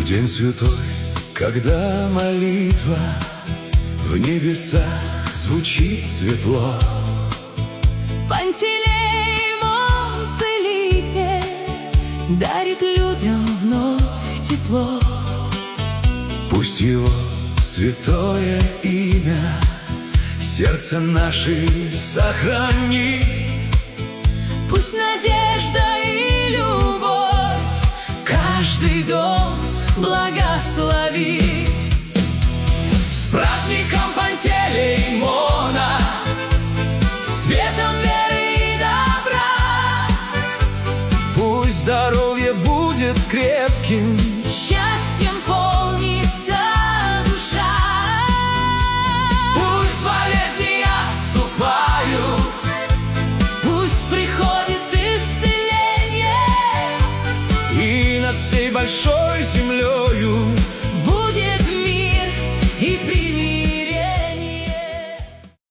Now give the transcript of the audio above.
день святой, когда молитва в небесах звучит светло, Пантелей, мой целитель, дарит людям вновь тепло. пусть его святое имя сердце наше сохранит. Пусть надежда и любовь каждый дом благословит. С праздником Пантелеймона, светом веры и добра. Пусть здоровье будет крепким,